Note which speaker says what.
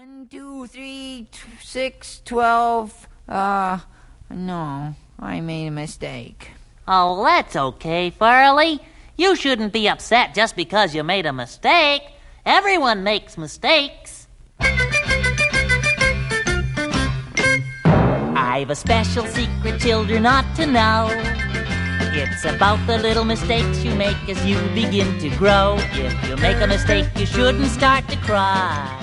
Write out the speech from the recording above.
Speaker 1: 1, 2, 3, 6, 12. No, I made a mistake.
Speaker 2: Oh, that's okay, Farley. You shouldn't be upset just because you made a mistake. Everyone makes mistakes. I've a special secret children ought to know. It's about the little mistakes you make as you begin to grow. If you make a mistake, you shouldn't start to cry.